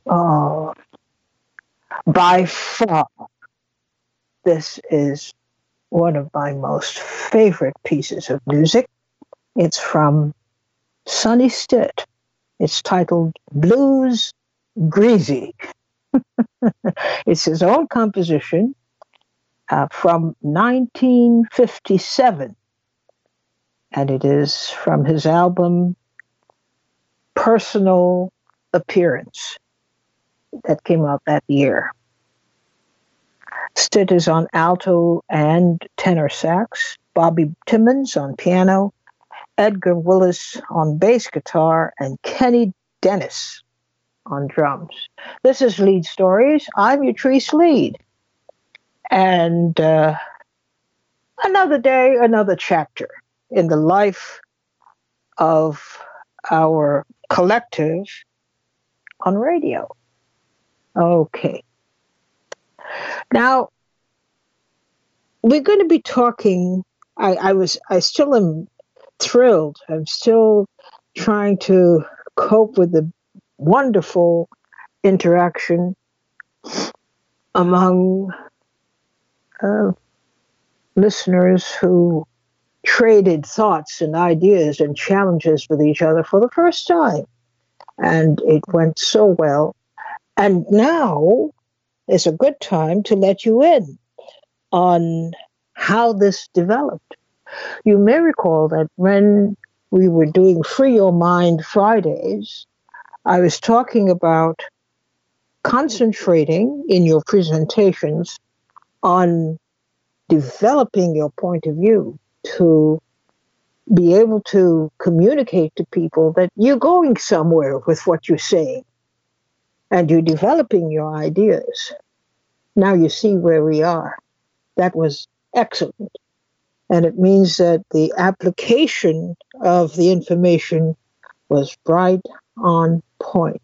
Oh, by far, this is one of my most favorite pieces of music. It's from Sonny Stitt. It's titled Blues Greasy. It's his own composition from 1957, and it is from his album Personal Appearance that came out that year. Stitt is on alto and tenor sax, Bobby Timmons on piano, Edgar Willis on bass guitar, and Kenny Dennis on drums. This is Lead Stories. I'm Yatrice Lead. And another day, another chapter in the life of our collective on radio. Okay. Now, we're going to be talking. I still am thrilled. I'm still trying to cope with the wonderful interaction among listeners who traded thoughts and ideas and challenges with each other for the first time. And it went so well. And now is a good time to let you in on how this developed. You may recall that when we were doing Free Your Mind Fridays, I was talking about concentrating in your presentations on developing your point of view to be able to communicate to people that you're going somewhere with what you're saying and you're developing your ideas. Now you see where we are. That was excellent. And it means that the application of the information was right on point.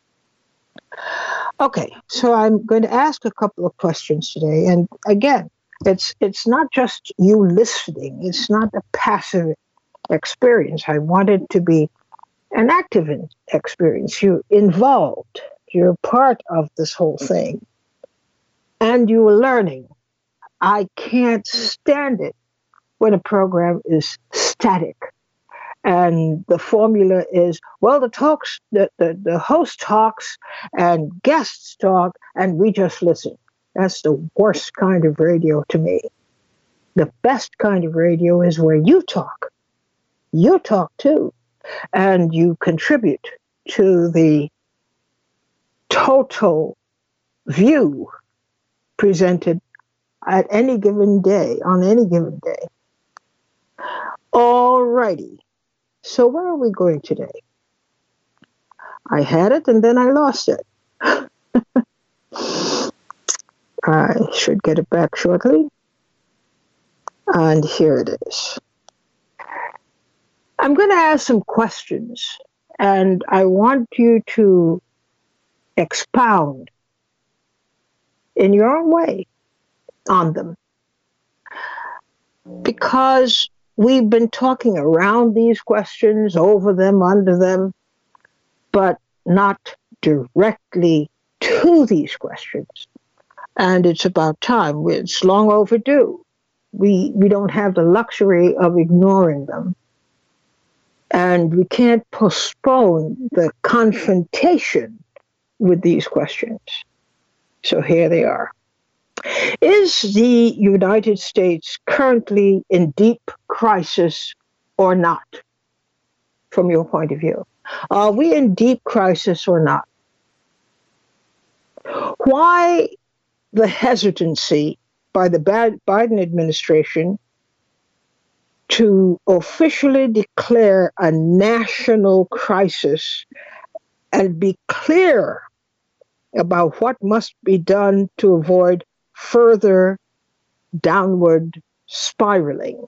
Okay, so I'm going to ask a couple of questions today. And again, it's not just you listening. It's not a passive experience. I want it to be an active experience. You're involved. You're part of this whole thing. And you are learning. I can't stand it when a program is static. And the formula is, well, the host talks and guests talk and we just listen. That's the worst kind of radio to me. The best kind of radio is where you talk. You talk too. And you contribute to the total view presented at any given day, on any given day. All righty. So where are we going today? I had it and then I lost it. I should get it back shortly. And here it is. I'm going to ask some questions, and I want you to expound in your own way on them. Because we've been talking around these questions, over them, under them, but not directly to these questions. And it's about time. It's long overdue. We don't have the luxury of ignoring them. And we can't postpone the confrontation with these questions. So here they are. Is the United States currently in deep crisis or not, from your point of view? Are we in deep crisis or not? Why the hesitancy by the Biden administration to officially declare a national crisis and be clear about what must be done to avoid further downward spiraling?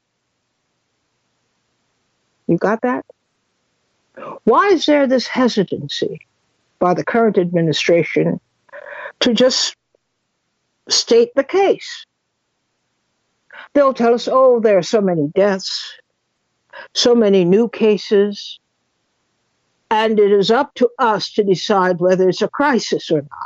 You got that? Why is there this hesitancy by the current administration to just state the case? They'll tell us, oh, there are so many deaths, so many new cases, And it is up to us to decide whether it's a crisis or not.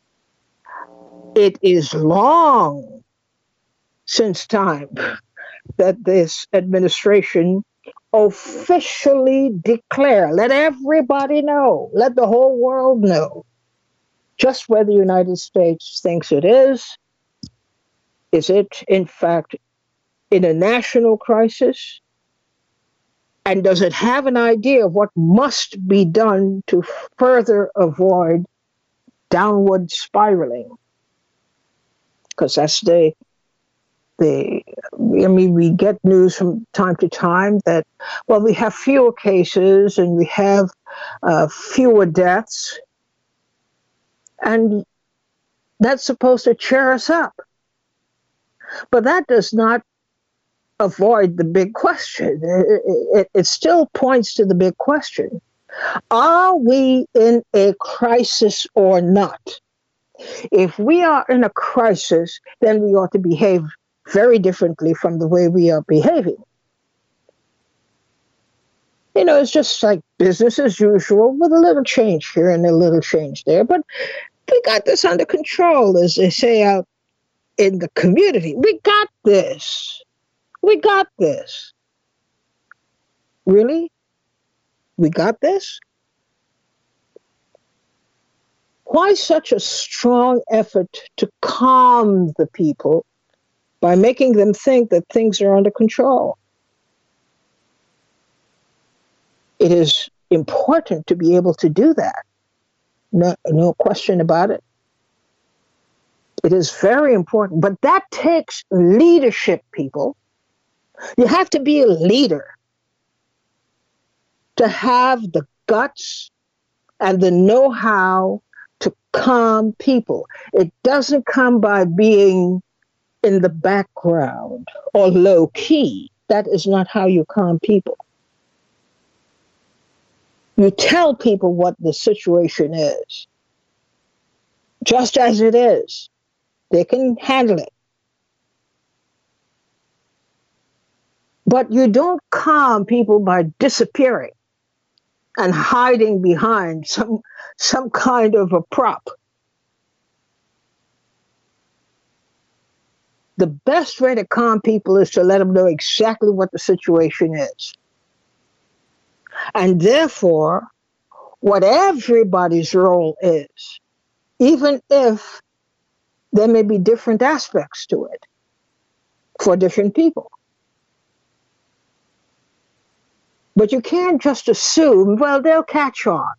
It is long since time that this administration officially declare, let everybody know, let the whole world know, just where the United States thinks it is. Is it, in fact, in a national crisis? And does it have an idea of what must be done to further avoid downward spiraling? Because that's we get news from time to time that, well, we have fewer cases and we have fewer deaths. And that's supposed to cheer us up. But that does not avoid the big question. It still points to the big question. Are we in a crisis or not? If we are in a crisis, then we ought to behave very differently from the way we are behaving. You know, it's just like business as usual with a little change here and a little change there. But we got this under control, as they say out in the community. We got this. We got this. Really? We got this? Why such a strong effort to calm the people by making them think that things are under control? It is important to be able to do that. No question about it. It is very important, but that takes leadership, people. You have to be a leader to have the guts and the know-how to calm people. It doesn't come by being in the background or low key. That is not how you calm people. You tell people what the situation is, just as it is. They can handle it. But you don't calm people by disappearing and hiding behind some kind of a prop. The best way to calm people is to let them know exactly what the situation is. And therefore, what everybody's role is, even if there may be different aspects to it for different people. But you can't just assume, well, they'll catch on.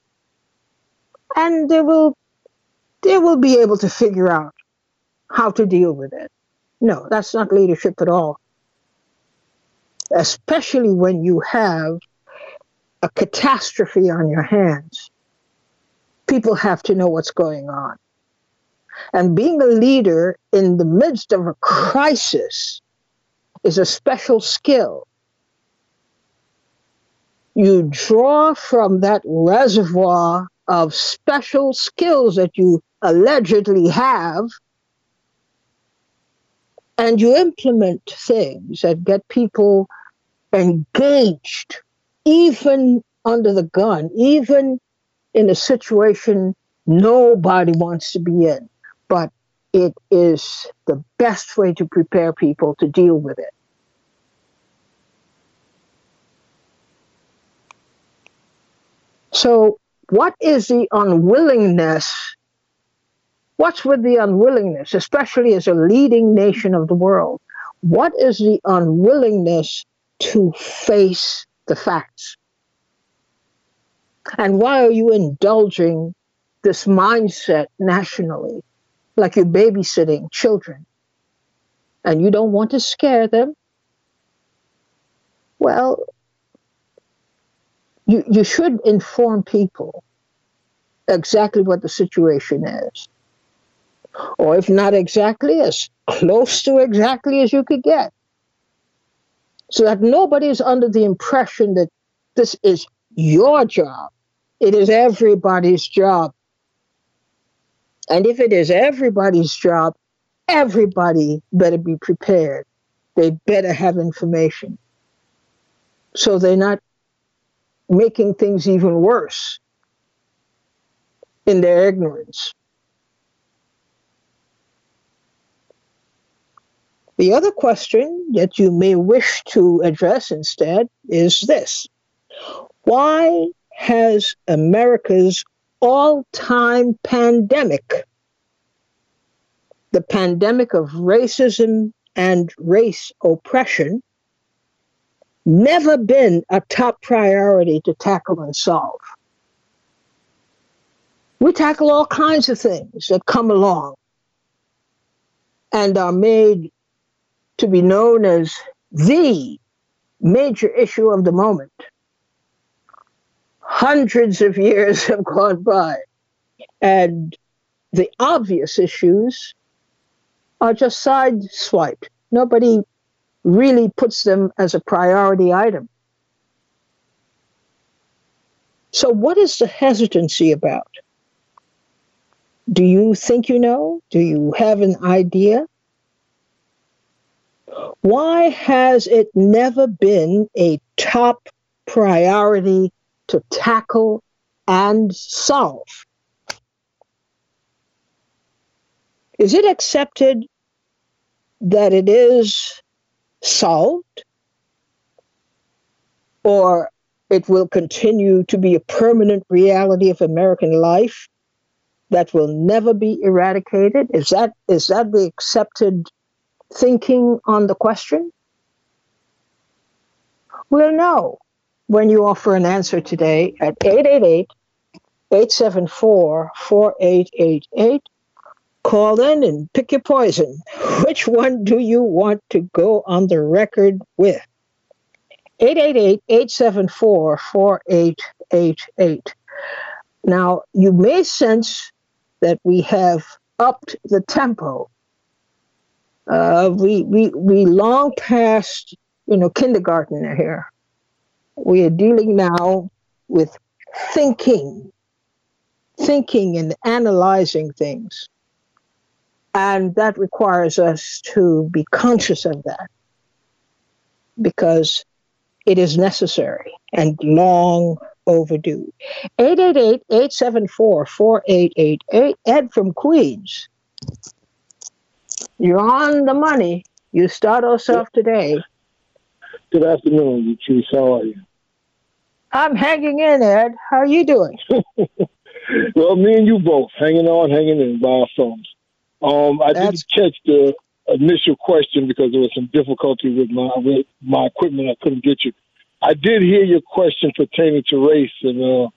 And they will be able to figure out how to deal with it. No, that's not leadership at all. Especially when you have a catastrophe on your hands. People have to know what's going on. And being a leader in the midst of a crisis is a special skill. You draw from that reservoir of special skills that you allegedly have, and you implement things that get people engaged, even under the gun, even in a situation nobody wants to be in. But it is the best way to prepare people to deal with it. So what is the unwillingness? What's with the unwillingness, especially as a leading nation of the world? What is the unwillingness to face the facts? And why are you indulging this mindset nationally, like you're babysitting children, and you don't want to scare them? Well, you should inform people exactly what the situation is. Or if not exactly, as close to exactly as you could get. So that nobody is under the impression that this is your job. It is everybody's job. And if it is everybody's job, everybody better be prepared. They better have information. So they're not making things even worse in their ignorance. The other question that you may wish to address instead is this: why has America's all-time pandemic, the pandemic of racism and race oppression, never been a top priority to tackle and solve? We tackle all kinds of things that come along and are made to be known as the major issue of the moment. Hundreds of years have gone by, and the obvious issues are just sideswiped. Nobody really puts them as a priority item. So what is the hesitancy about? Do you think you know? Do you have an idea? Why has it never been a top priority to tackle and solve? Is it accepted that it is solved, or it will continue to be a permanent reality of American life that will never be eradicated? Is that the accepted thinking on the question? We'll know when you offer an answer today at 888-874-4888. Call in and pick your poison. Which one do you want to go on the record with? 888-874-4888. Now, you may sense that we have upped the tempo. We long past, kindergarten here. We are dealing now with thinking and analyzing things. And that requires us to be conscious of that, because it is necessary and long overdue. 888-874-4888. Ed from Queens. You're on the money. You start us off today. Good afternoon, Latrice. How are you? I'm hanging in, Ed. How are you doing? Well, me and you both, hanging in by our phones. I didn't catch the initial question because there was some difficulty with my equipment. I couldn't get you. I did hear your question pertaining to race, and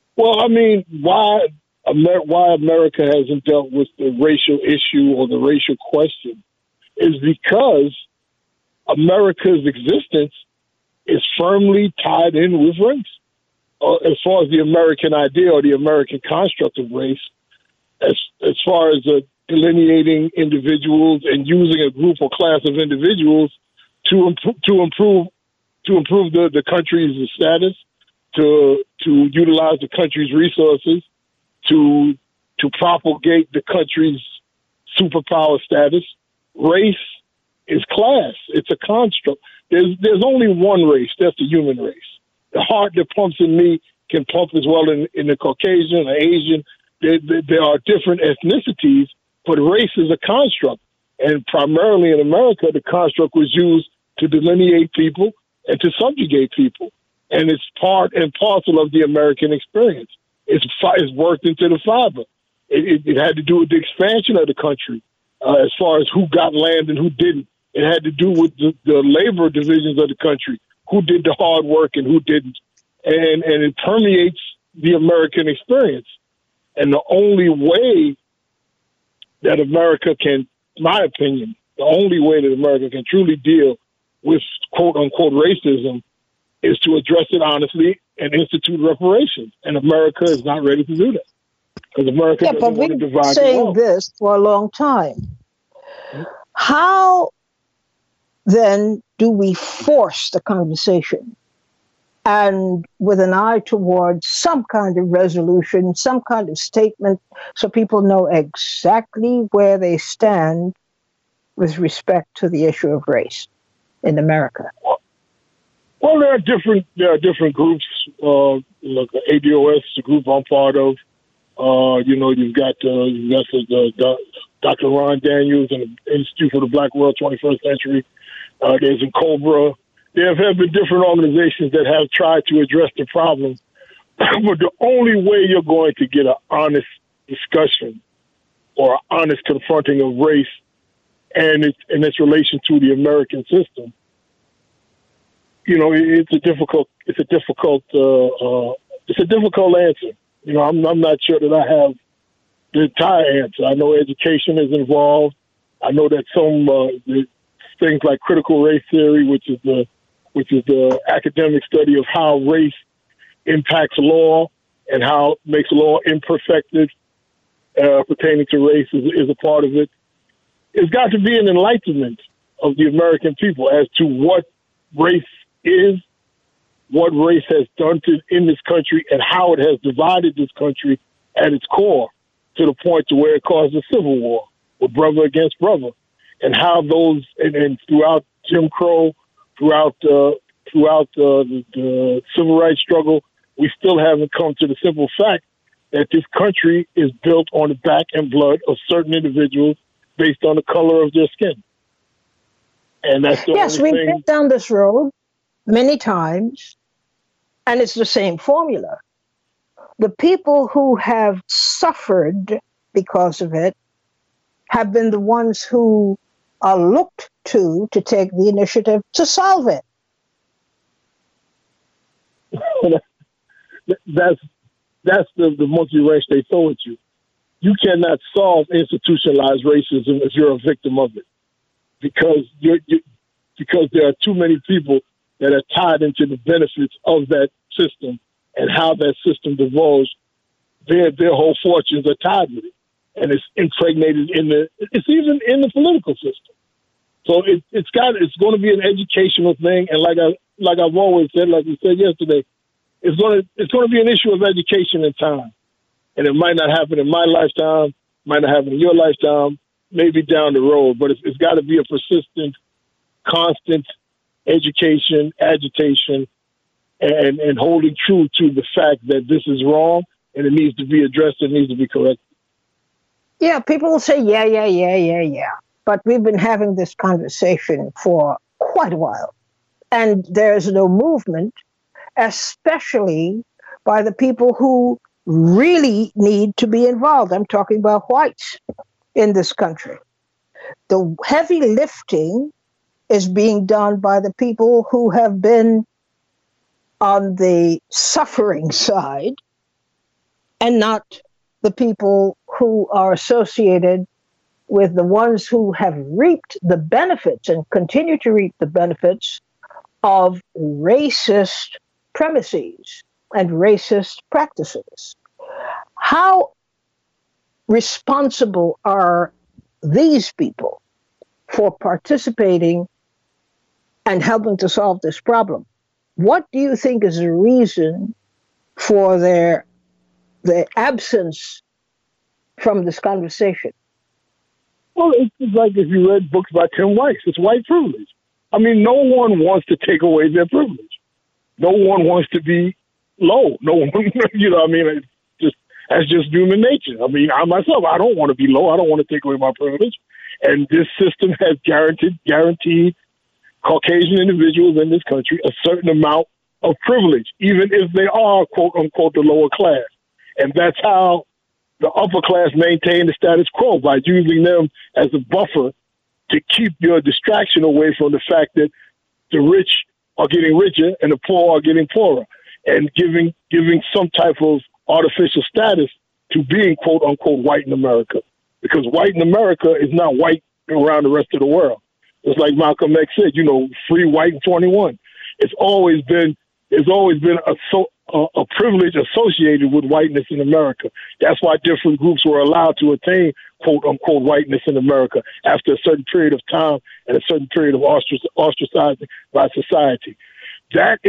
why America hasn't dealt with the racial issue or the racial question is because America's existence is firmly tied in with race. As far as the American idea or the American construct of race, as far as delineating individuals and using a group or class of individuals to improve the country's status, to utilize the country's resources, to propagate the country's superpower status. Race is class. It's a construct. There's only one race. That's the human race. The heart that pumps in me can pump as well in the Caucasian or Asian. There are different ethnicities, but race is a construct. And primarily in America, the construct was used to delineate people and to subjugate people. And it's part and parcel of the American experience. It's worked into the fiber. It had to do with the expansion of the country as far as who got land and who didn't. It had to do with the labor divisions of the country, who did the hard work and who didn't. And it permeates the American experience. And the only way that America can, in my opinion, the only way that America can truly deal with quote-unquote racism is to address it honestly and institute reparations. And America is not ready to do that. Because America doesn't want to divide the world. We've been saying this for a long time. Mm-hmm. How then do we force the conversation, and with an eye towards some kind of resolution, some kind of statement, so people know exactly where they stand with respect to the issue of race in America? Well, there are different groups. Like ADOS, the group I'm part of. You've got Dr. Ron Daniels and the Institute for the Black World 21st Century. There's in Cobra. There have been different organizations that have tried to address the problem. But the only way you're going to get an honest discussion or an honest confronting of race and its relation to the American system, it's a difficult answer. I'm not sure that I have the entire answer. I know education is involved. I know that some things like critical race theory, which is the academic study of how race impacts law and how it makes law imperfected pertaining to race is a part of it. It's got to be an enlightenment of the American people as to what race is, what race has done in this country, and how it has divided this country at its core to the point to where it caused a civil war with brother against brother, and how those and throughout Jim Crow, throughout the civil rights struggle, we still haven't come to the simple fact that this country is built on the back and blood of certain individuals based on the color of their skin. And that's the yes, we've been down this road many times, and it's the same formula. The people who have suffered because of it have been the ones who are looked to take the initiative to solve it. That's the monkey wrench they throw at you. You cannot solve institutionalized racism if you're a victim of it, because there are too many people that are tied into the benefits of that system and how that system divulged. Their whole fortunes are tied with it, and it's impregnated it's even in the political system. So it's going to be an educational thing, and like I've always said, like we said yesterday, it's going to be an issue of education and time, and it might not happen in my lifetime, might not happen in your lifetime, maybe down the road, but it's got to be a persistent, constant education, agitation, and holding true to the fact that this is wrong and it needs to be addressed, it needs to be corrected. Yeah, people will say, yeah. But we've been having this conversation for quite a while. And there's no movement, especially by the people who really need to be involved. I'm talking about whites in this country. The heavy lifting is being done by the people who have been on the suffering side and not the people who are associated with the ones who have reaped the benefits and continue to reap the benefits of racist premises and racist practices. How responsible are these people for participating and helping to solve this problem? What do you think is the reason for their absence from this conversation? Well, it's like if you read books by Tim Weiss, it's white privilege. I mean, no one wants to take away their privilege. No one wants to be low. No one, that's just human nature. I mean, I myself, I don't want to be low. I don't want to take away my privilege. And this system has guaranteed Caucasian individuals in this country a certain amount of privilege, even if they are, quote unquote, the lower class. And that's how the upper class maintain the status quo, by using them as a buffer to keep your distraction away from the fact that the rich are getting richer and the poor are getting poorer, and giving some type of artificial status to being, quote unquote, white in America. Because white in America is not white around the rest of the world. It's like Malcolm X said, free white in 21. There's always been a privilege associated with whiteness in America. That's why different groups were allowed to attain, quote unquote, whiteness in America after a certain period of time and a certain period of ostracizing by society. That's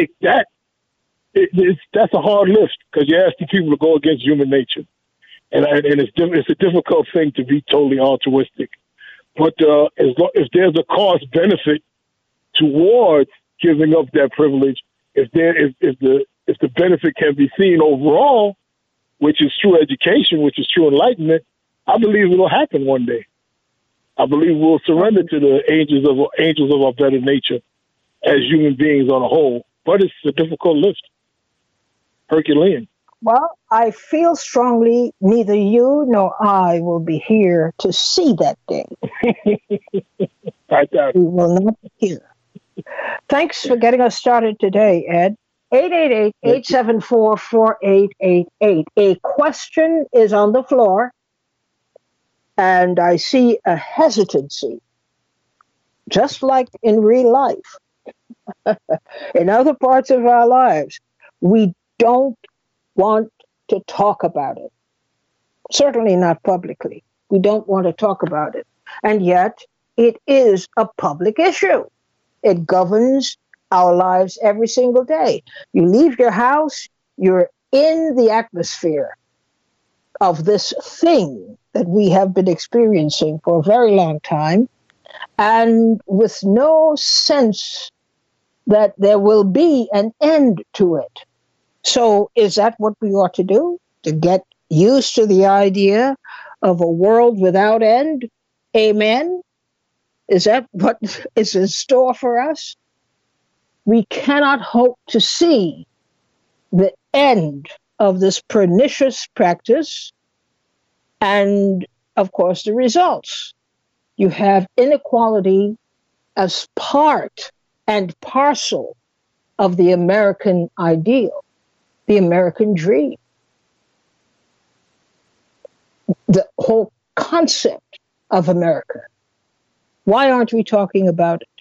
a hard lift, because you're asking people to go against human nature, and it's a difficult thing to be totally altruistic. But if there's a cost benefit towards giving up that privilege, if the benefit can be seen overall, which is true education, which is true enlightenment, I believe it'll happen one day. I believe we'll surrender to the angels of our better nature as human beings on a whole. But it's a difficult lift. Herculean. Well, I feel strongly neither you nor I will be here to see that day. We will not be here. Thanks for getting us started today, Ed. 888-874-4888. A question is on the floor, and I see a hesitancy, just like in real life. In other parts of our lives, we don't want to talk about it. Certainly not publicly. We don't want to talk about it. And yet, it is a public issue. It governs our lives every single day. You leave your house, you're in the atmosphere of this thing that we have been experiencing for a very long time, and with no sense that there will be an end to it. So is that what we ought to do? To get used to the idea of a world without end? Amen? Is that what is in store for us? We cannot hope to see the end of this pernicious practice and, of course, the results. You have inequality as part and parcel of the American ideal, the American dream. The whole concept of America. Why aren't we talking about it?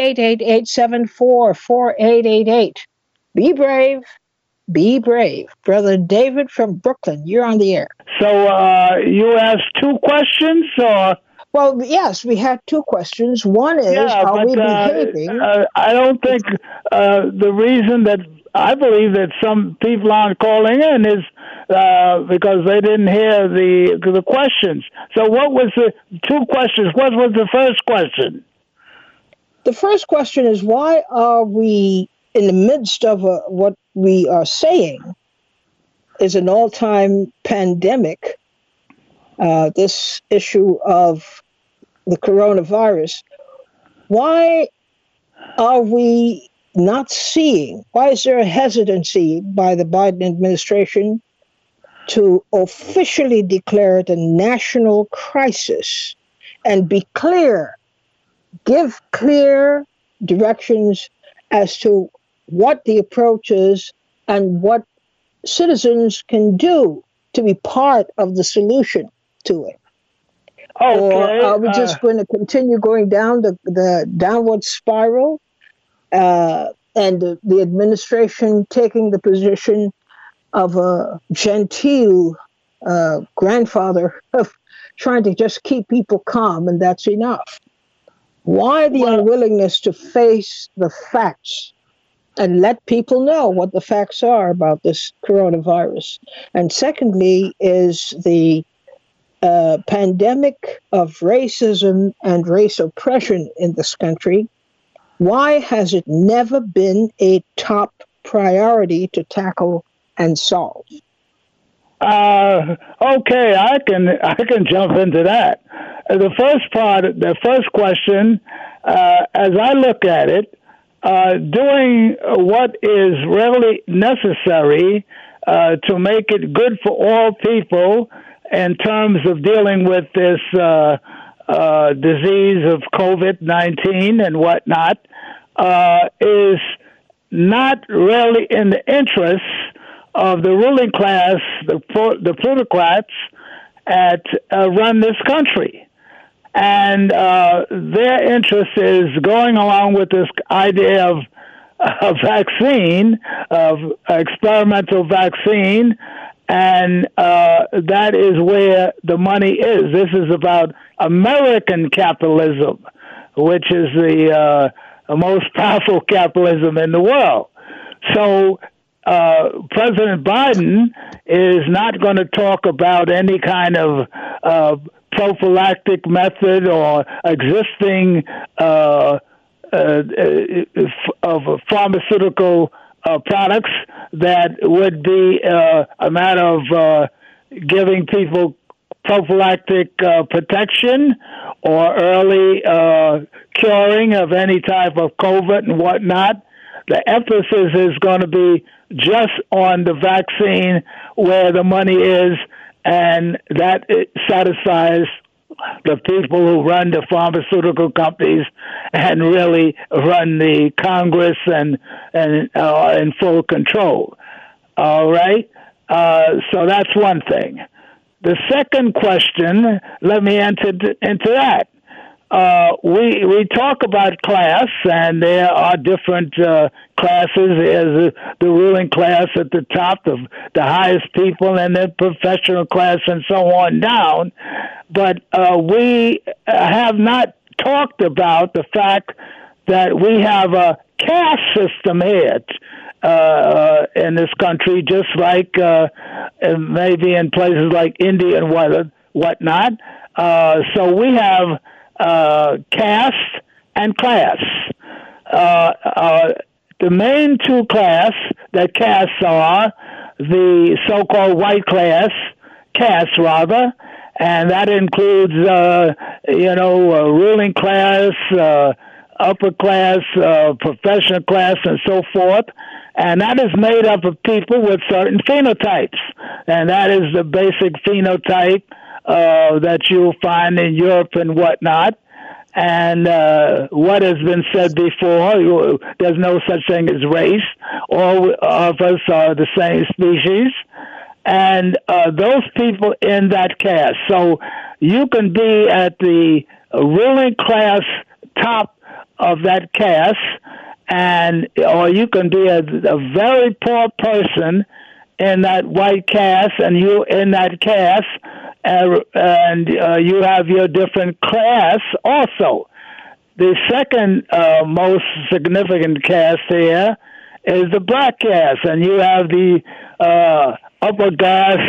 888-874-4888. Be brave. Be brave. Brother David from Brooklyn, you're on the air. So you asked two questions, or? Well, yes, we had two questions. One is, are we behaving? I don't think the reason that I believe that some people aren't calling in is because they didn't hear the questions. So what was the two questions? What was the first question? The first question is, why are we in the midst of what we are saying is an all-time pandemic, this issue of the coronavirus? Why are we not seeing, why is there a hesitancy by the Biden administration to officially declare it a national crisis and be clear, give clear directions as to what the approach is and what citizens can do to be part of the solution to it? Okay. Or are we just going to continue going down the downward spiral and the administration taking the position of a genteel grandfather of trying to just keep people calm and that's enough? Why the unwillingness to face the facts and let people know what the facts are about this coronavirus? And secondly is the pandemic of racism and race oppression in this country. Why has it never been a top priority to tackle and solve? Okay, I can jump into that. The first question, as I look at it, doing what is really necessary to make it good for all people in terms of dealing with this disease of COVID-19 and whatnot, is not really in the interests of the ruling class, the plutocrats at run this country. And their interest is going along with this idea of a vaccine, of experimental vaccine, and that is where the money is. This is about American capitalism, which is the most powerful capitalism in the world. So President Biden is not going to talk about any kind of prophylactic method or existing of pharmaceutical products that would be a matter of giving people prophylactic protection or early curing of any type of COVID and whatnot. The emphasis is going to be just on the vaccine where the money is, and that it satisfies the people who run the pharmaceutical companies and really run the Congress and in full control. All right? So that's one thing. The second question, let me enter into that. We talk about class, and there are different classes. There's the ruling class at the top, the highest people, and the professional class, and so on down. But we have not talked about the fact that we have a caste system here in this country, just like maybe in places like India and whatnot. So we have caste and class. The main two castes are the so-called white caste rather, and that includes, ruling class, upper class, professional class, and so forth. And that is made up of people with certain phenotypes. And that is the basic phenotype that you'll find in Europe and whatnot. And what has been said before, there's no such thing as race. All of us are the same species. And those people in that caste. So you can be at the ruling class top of that caste, or you can be a very poor person in that white caste, and you in that caste, and you have your different class also. The second most significant caste here is the black caste, and you have the upper class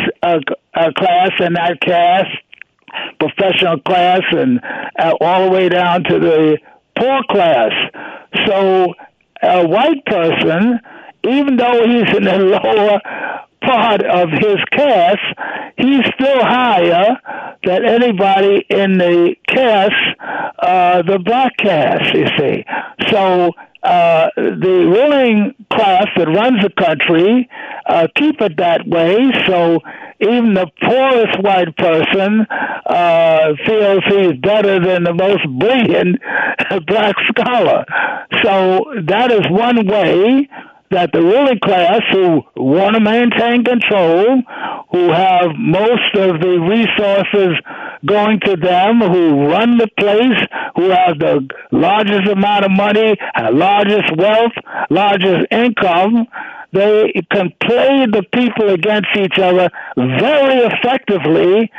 in that caste, professional class, and all the way down to the poor class. So a white person, even though he's in the lower part of his caste, he's still higher than anybody in the caste, the black caste, you see. So the ruling class that runs the country keep it that way, so even the poorest white person feels he's better than the most brilliant black scholar. So that is one way that the ruling class, who want to maintain control, who have most of the resources going to them, who run the place, who have the largest amount of money, largest wealth, largest income, they can play the people against each other very effectively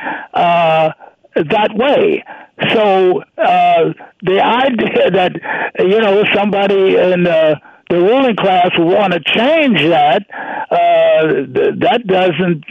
that way. So the idea that, somebody in the ruling class will want to change that, that doesn't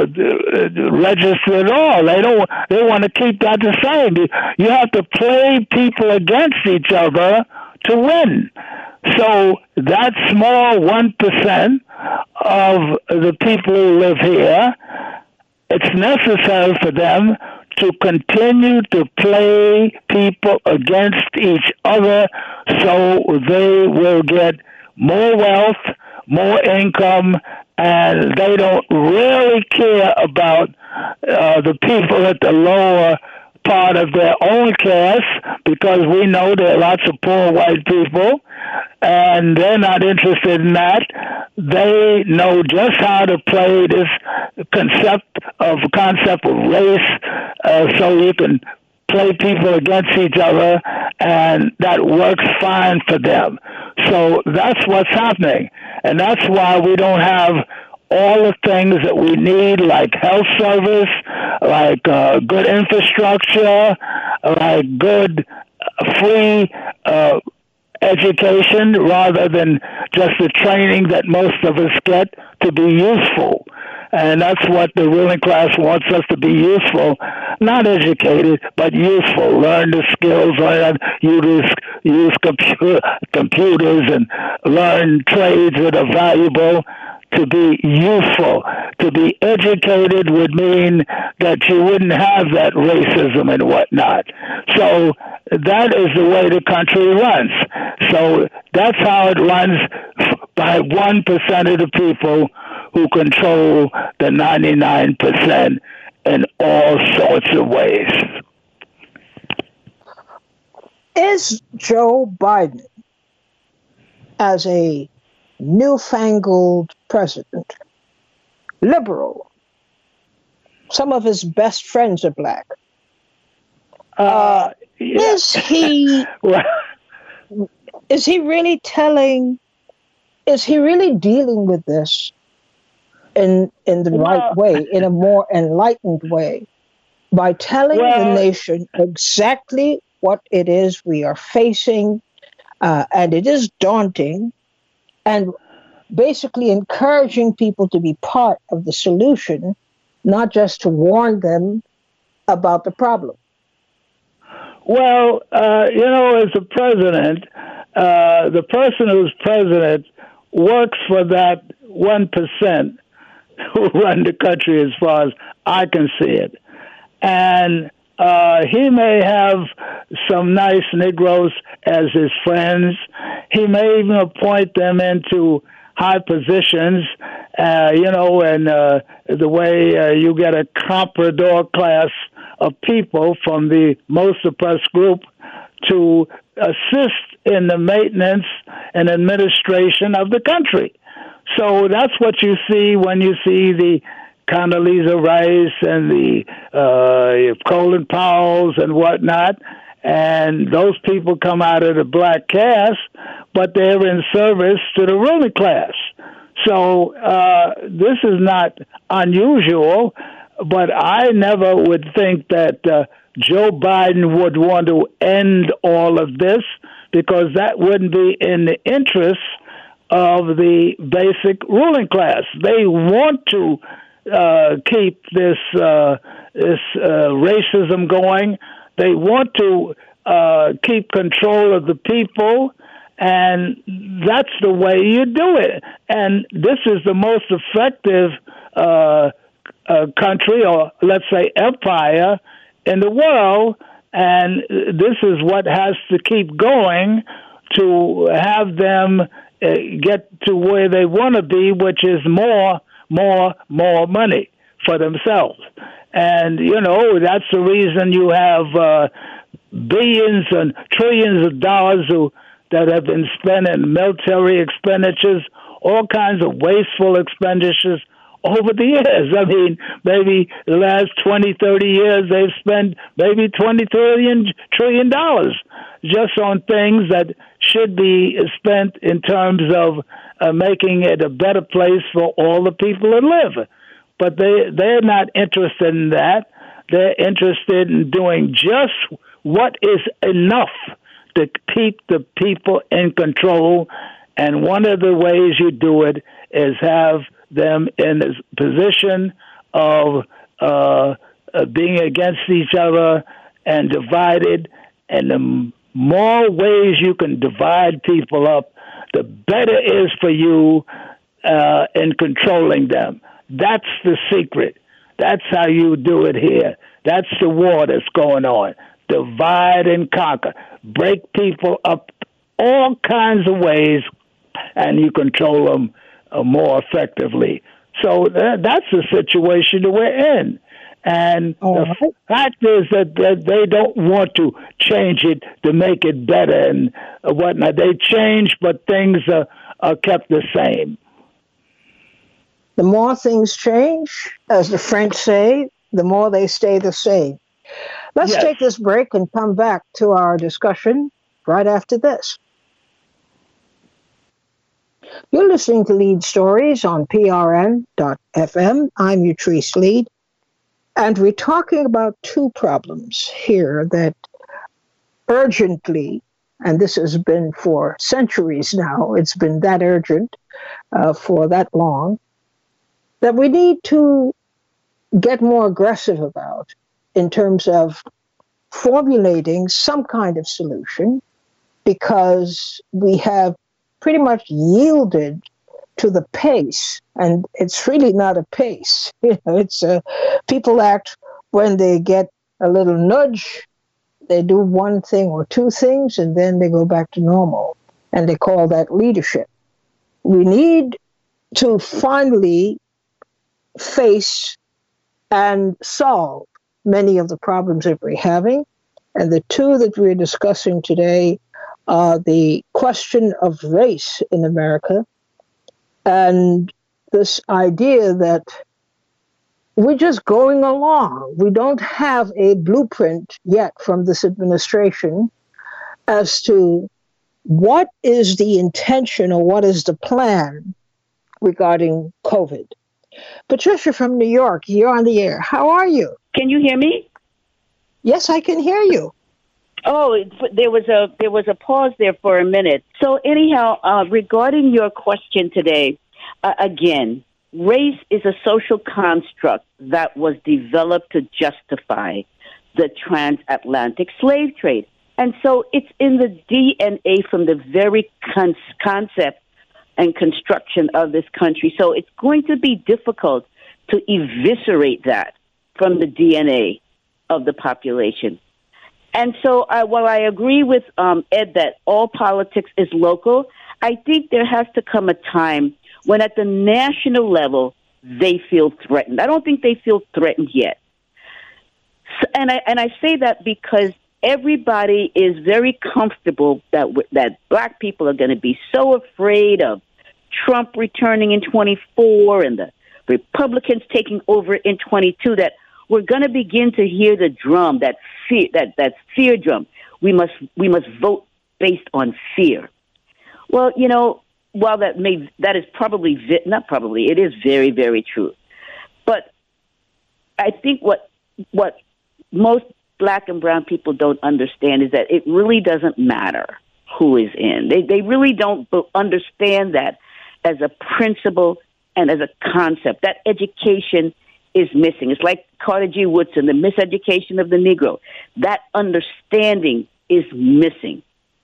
register at all. They want to keep that the same. You have to play people against each other to win. So that small 1% of the people who live here, it's necessary for them to continue to play people against each other so they will get more wealth, more income, and they don't really care about the people at the lower part of their own caste, because we know there are lots of poor white people, and they're not interested in that. They know just how to play this concept of race, so you can play people against each other, and that works fine for them. So that's what's happening, and that's why we don't have all the things that we need, like health service, like good infrastructure, like good free education, rather than just the training that most of us get to be useful. And that's what the ruling class wants us to be useful, not educated, but useful. Learn the skills, learn how to use use computers and learn trades that are valuable. To be useful, to be educated would mean that you wouldn't have that racism and whatnot. So that is the way the country runs. So that's how it runs, by 1% of the people who control the 99% in all sorts of ways. Is Joe Biden, as a newfangled president, liberal? Some of his best friends are black. Yeah. Is he really dealing with this in the right way, in a more enlightened way, by telling the nation exactly what it is we are facing, and it is daunting, and basically encouraging people to be part of the solution, not just to warn them about the problem? Well, as a president, the person who's president works for that 1% who run the country, as far as I can see it. And he may have some nice Negroes as his friends. He may even appoint them into high positions, and the way you get a comprador class of people from the most oppressed group to assist in the maintenance and administration of the country. So that's what you see when you see the Condoleezza Rice and the Colin Powells and whatnot. And those people come out of the black caste, but they're in service to the ruling class. So this is not unusual, but I never would think that Joe Biden would want to end all of this, because that wouldn't be in the interests of the basic ruling class. They want to keep this racism going. They want to keep control of the people, and that's the way you do it. And this is the most effective country, or let's say empire, in the world, and this is what has to keep going to have them get to where they want to be, which is more money for themselves. And, that's the reason you have billions and trillions of dollars that have been spent in military expenditures, all kinds of wasteful expenditures over the years. I mean, maybe the last 20, 30 years, they've spent maybe $20 trillion just on things that should be spent in terms of making it a better place for all the people that live. But they're not interested in that. They're interested in doing just what is enough to keep the people in control. And one of the ways you do it is have them in a position of being against each other and divided. And the more ways you can divide people up, the better it is for you in controlling them. That's the secret. That's how you do it here. That's the war that's going on. Divide and conquer. Break people up all kinds of ways, and you control them more effectively. So that's the situation that we're in. And the fact is that they don't want to change it to make it better and whatnot. They change, but things are kept the same. The more things change, as the French say, the more they stay the same. Let's take this break and come back to our discussion right after this. You're listening to Lead Stories on PRN.FM. I'm Utrice Lead, and we're talking about two problems here that urgently, and this has been for centuries now, it's been that urgent for that long, that we need to get more aggressive about in terms of formulating some kind of solution because we have pretty much yielded to the pace, and it's really not a pace. It's people act when they get a little nudge, they do one thing or two things, and then they go back to normal, and they call that leadership. We need to finally face and solve many of the problems that we're having, and the two that we're discussing today are the question of race in America and this idea that we're just going along. We don't have a blueprint yet from this administration as to what is the intention or what is the plan regarding COVID. Patricia from New York, you're on the air. How are you? Can you hear me? Yes, I can hear you. Oh, there was a pause there for a minute. So anyhow, regarding your question today, again, race is a social construct that was developed to justify the transatlantic slave trade. And so it's in the DNA from the very concept and construction of this country. So it's going to be difficult to eviscerate that from the DNA of the population. And so while I agree with Ed that all politics is local, I think there has to come a time when at the national level they feel threatened. I don't think they feel threatened yet. So, and I say that because everybody is very comfortable that black people are going to be so afraid of Trump returning in 24 and the Republicans taking over in 22 that we're going to begin to hear the drum, that fear drum. We must vote based on fear. Well, you know, while that is probably not probably, it is very, very true. But I think what most black and brown people don't understand is that it really doesn't matter who is in. They really don't understand that as a principle and as a concept. That education is missing. It's like Carter G. Woodson, the miseducation of the Negro. That understanding is missing.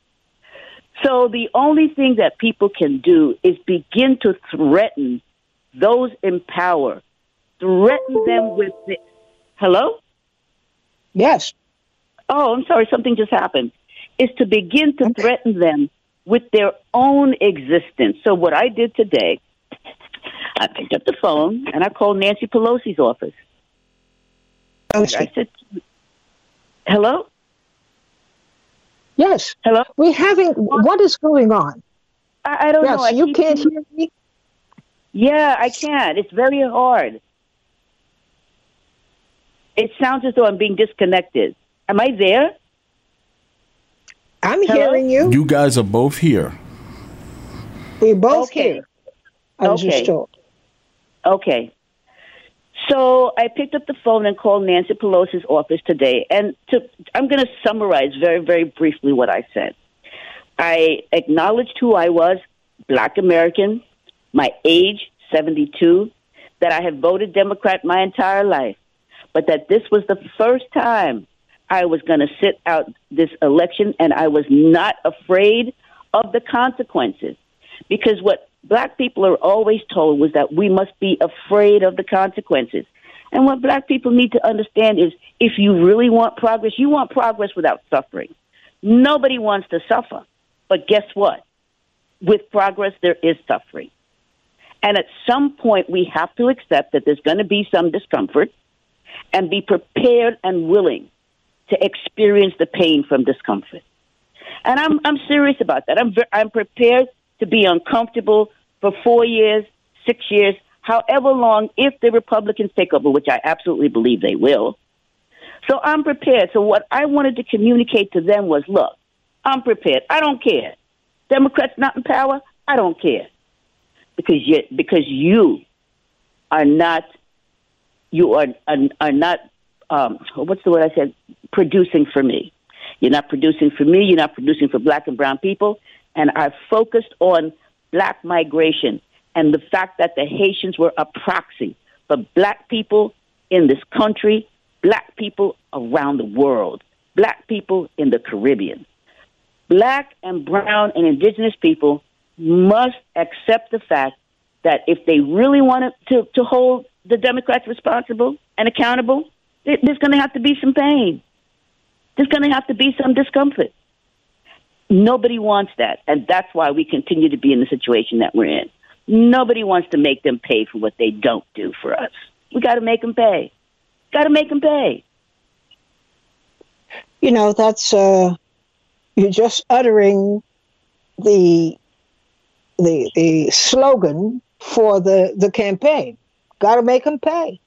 So the only thing that people can do is begin to threaten those in power. Threaten them with the... Hello? Yes. Oh, I'm sorry. Something just happened. Is to begin to threaten them with their own existence. So what I did today, I picked up the phone and I called Nancy Pelosi's office. I said, hello? Yes. Hello? What is going on? I don't know. You can't hear me? Yeah, I can. It's very hard. It sounds as though I'm being disconnected. Am I there? I'm hearing you. You guys are both here. We're both here. I was just told. Okay. So I picked up the phone and called Nancy Pelosi's office today. And I'm going to summarize very, very briefly what I said. I acknowledged who I was, Black American, my age, 72, that I have voted Democrat my entire life, but that this was the first time I was going to sit out this election, and I was not afraid of the consequences. Because what black people are always told was that we must be afraid of the consequences. And what black people need to understand is if you really want progress, you want progress without suffering. Nobody wants to suffer. But guess what? With progress, there is suffering. And at some point, we have to accept that there's going to be some discomfort and be prepared and willing to experience the pain from discomfort. And I'm serious about that. I'm prepared to be uncomfortable for 4 years, 6 years, however long, if the Republicans take over, which I absolutely believe they will. So I'm prepared. So what I wanted to communicate to them was, look, I'm prepared. I don't care. Democrats not in power, I don't care. Because you are not, what's the word I said, producing for me. You're not producing for me. You're not producing for black and brown people. And I focused on black migration and the fact that the Haitians were a proxy for black people in this country, black people around the world, black people in the Caribbean. Black and brown and indigenous people must accept the fact that if they really want to hold the Democrats responsible and accountable, there's going to have to be some pain. There's going to have to be some discomfort. Nobody wants that, and that's why we continue to be in the situation that we're in. Nobody wants to make them pay for what they don't do for us. We got to make them pay. Got to make them pay. You know, that's you're just uttering the slogan for the campaign. Got to make them pay.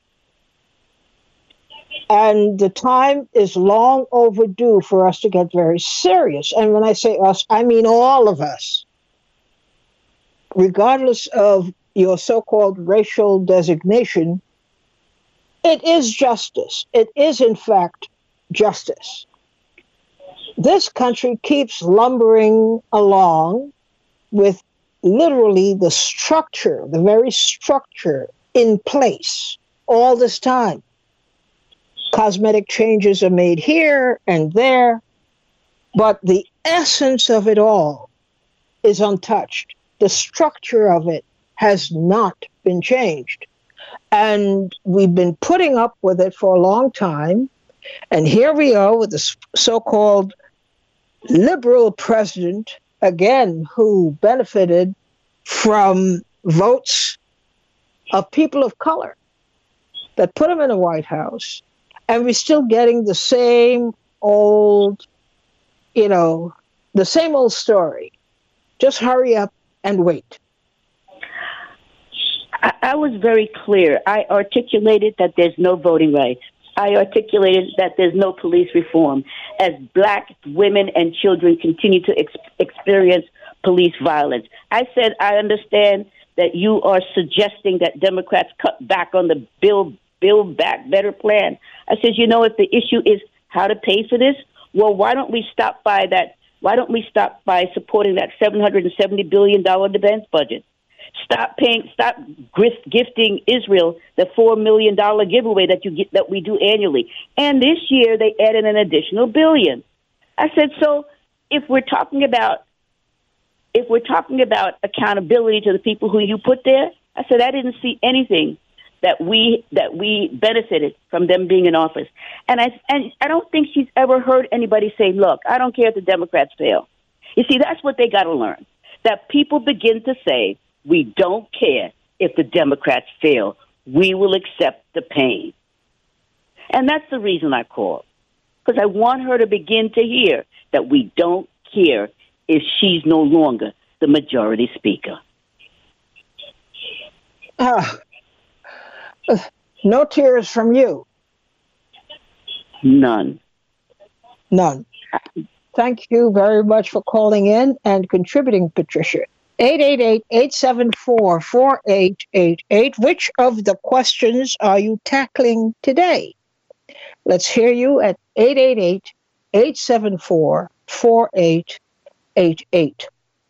And the time is long overdue for us to get very serious. And when I say us, I mean all of us. Regardless of your so-called racial designation, it is justice. It is, in fact, justice. This country keeps lumbering along with literally the structure, the very structure in place all this time. Cosmetic changes are made here and there, but the essence of it all is untouched. The structure of it has not been changed. And we've been putting up with it for a long time. And here we are with this so-called liberal president, again, who benefited from votes of people of color that put him in the White House. And we're still getting the same old, the same old story. Just hurry up and wait. I was very clear. I articulated that there's no voting rights. I articulated that there's no police reform as Black women and children continue to experience police violence. I said, I understand that you are suggesting that Democrats cut back on the Build Back Better plan. I said, if the issue is how to pay for this, well, why don't we stop by that? Why don't we stop by supporting that $770 billion defense budget? Stop gifting Israel the $4 million giveaway that we do annually. And this year they added an additional $1 billion. I said, so if we're talking about accountability to the people who you put there, I said I didn't see anything that we benefited from them being in office. And I don't think she's ever heard anybody say, look, I don't care if the Democrats fail. You see, that's what they got to learn. That people begin to say, we don't care if the Democrats fail. We will accept the pain. And that's the reason I called. Because I want her to begin to hear that we don't care if she's no longer the majority speaker. No tears from you. None. Thank you very much for calling in and contributing, Patricia. 888-874-4888. Which of the questions are you tackling today? Let's hear you at 888-874-4888.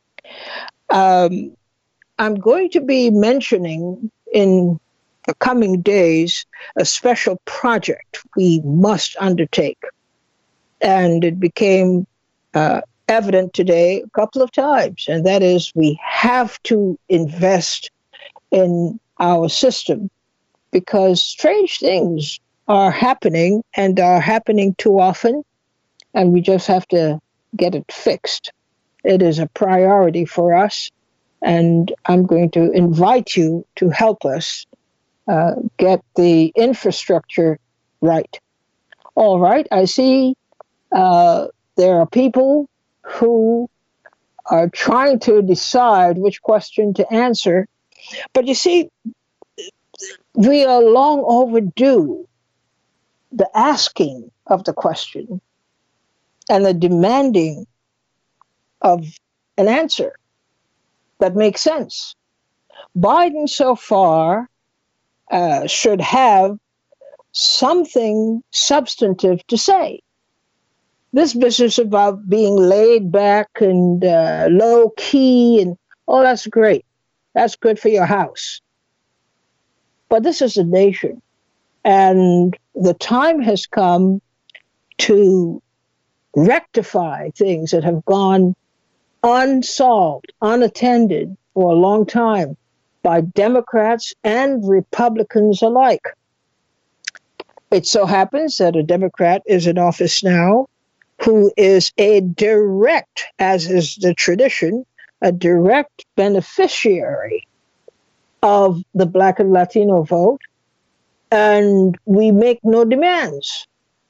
I'm going to be mentioning in the coming days a special project we must undertake. And it became evident today a couple of times, and that is we have to invest in our system because strange things are happening and are happening too often, and we just have to get it fixed. It is a priority for us, and I'm going to invite you to help us get the infrastructure right. All right, I see there are people who are trying to decide which question to answer. But you see, we are long overdue the asking of the question and the demanding of an answer that makes sense. Biden so far should have something substantive to say. This business about being laid back and low key and that's great. That's good for your house. But this is a nation, and the time has come to rectify things that have gone unsolved, unattended for a long time by Democrats and Republicans alike. It so happens that a Democrat is in office now who is a direct, as is the tradition, a direct beneficiary of the Black and Latino vote, and we make no demands.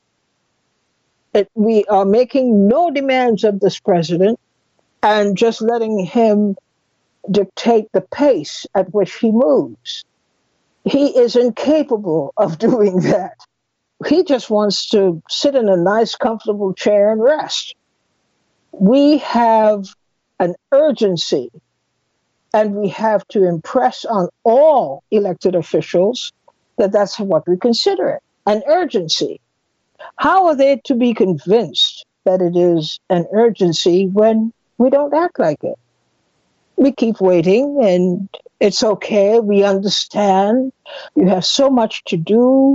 We are making no demands of this president and just letting him dictate the pace at which he moves. He is incapable of doing that. He just wants to sit in a nice, comfortable chair and rest. We have an urgency, and we have to impress on all elected officials that that's what we consider it, an urgency. How are they to be convinced that it is an urgency when we don't act like it? We keep waiting, and it's okay. We understand. You have so much to do.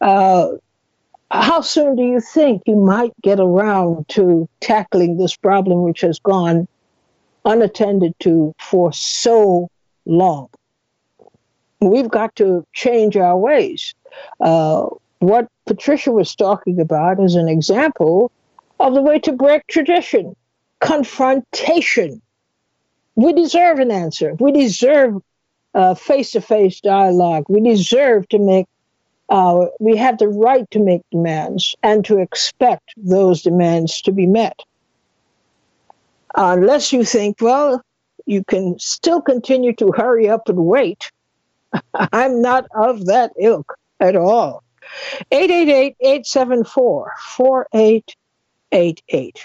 How soon do you think you might get around to tackling this problem which has gone unattended to for so long? We've got to change our ways. What Patricia was talking about is an example of the way to break tradition, confrontation. We deserve an answer. We deserve face-to-face dialogue. We deserve to make, we have the right to make demands and to expect those demands to be met. Unless you think, well, you can still continue to hurry up and wait. I'm not of that ilk at all. 888-874-4888.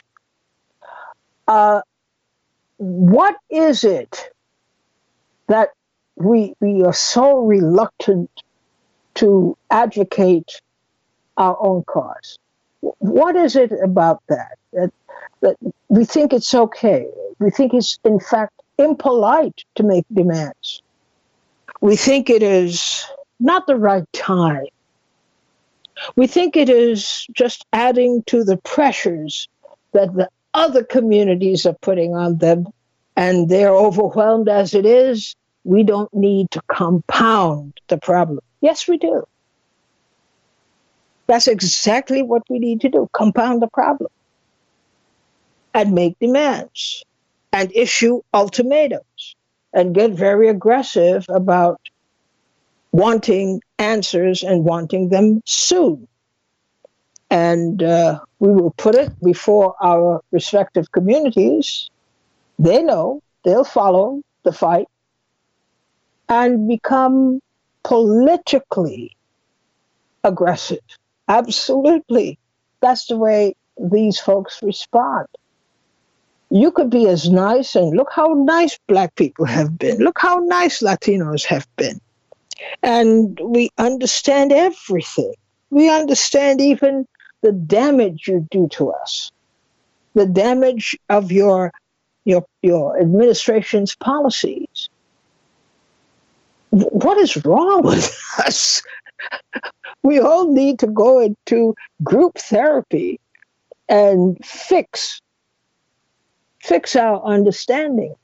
What is it that we are so reluctant to advocate our own cause? What is it about that we think it's okay? We think it's, in fact, impolite to make demands. We think it is not the right time. We think it is just adding to the pressures that the other communities are putting on them, and they're overwhelmed as it is. We don't need to compound the problem. Yes, we do. That's exactly what we need to do, compound the problem and make demands and issue ultimatums and get very aggressive about wanting answers and wanting them soon. And we will put it before our respective communities. They know, they'll follow the fight and become politically aggressive. Absolutely. That's the way these folks respond. You could be as nice, and look how nice Black people have been. Look how nice Latinos have been. And we understand everything. We understand even the damage you do to us, the damage of your administration's policies. What is wrong with us? We all need to go into group therapy and fix our understanding,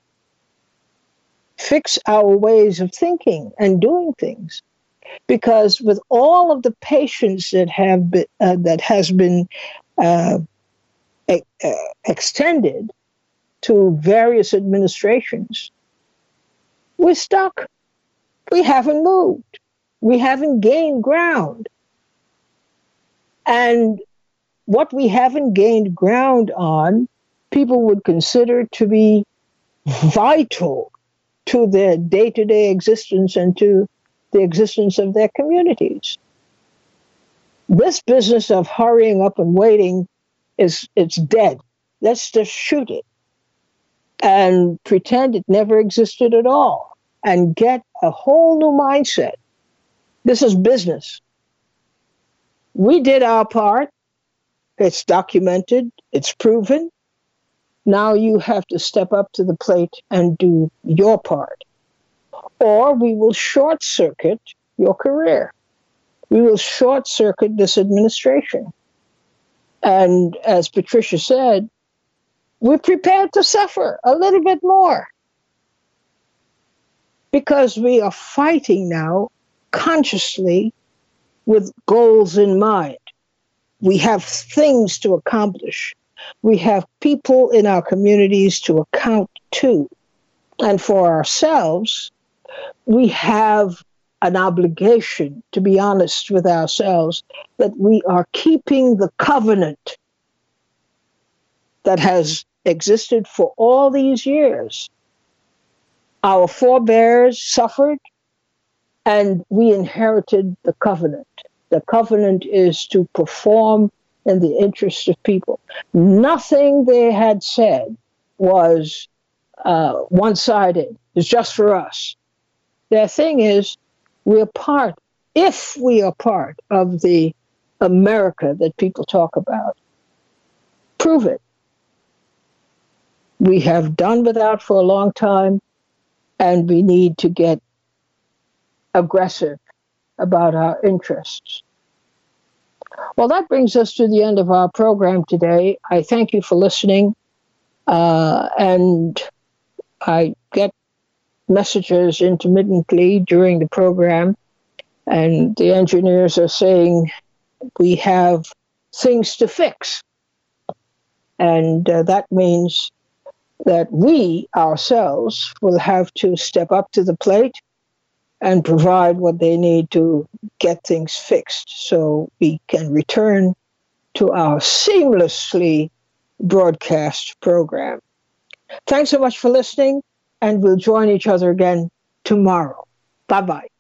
fix our ways of thinking and doing things. Because with all of the patience that has been extended to various administrations, we're stuck. We haven't moved. We haven't gained ground. And what we haven't gained ground on, people would consider to be vital to their day-to-day existence and to the existence of their communities. This business of hurrying up and waiting it's dead. Let's just shoot it and pretend it never existed at all and get a whole new mindset. This is business. We did our part. It's documented. It's proven. Now you have to step up to the plate and do your part. Or we will short circuit your career. We will short circuit this administration. And as Patricia said, we're prepared to suffer a little bit more because we are fighting now consciously with goals in mind. We have things to accomplish. We have people in our communities to account to. And for ourselves, we have an obligation to be honest with ourselves that we are keeping the covenant that has existed for all these years. Our forebears suffered, and we inherited the covenant. The covenant is to perform in the interest of people. Nothing they had said was one-sided. It's just for us. Their thing is, if we are part of the America that people talk about, prove it. We have done without for a long time, and we need to get aggressive about our interests. Well, that brings us to the end of our program today. I thank you for listening, and I get messages intermittently during the program, and the engineers are saying we have things to fix. And that means that we ourselves will have to step up to the plate and provide what they need to get things fixed so we can return to our seamlessly broadcast program. Thanks so much for listening, and we'll join each other again tomorrow. Bye-bye.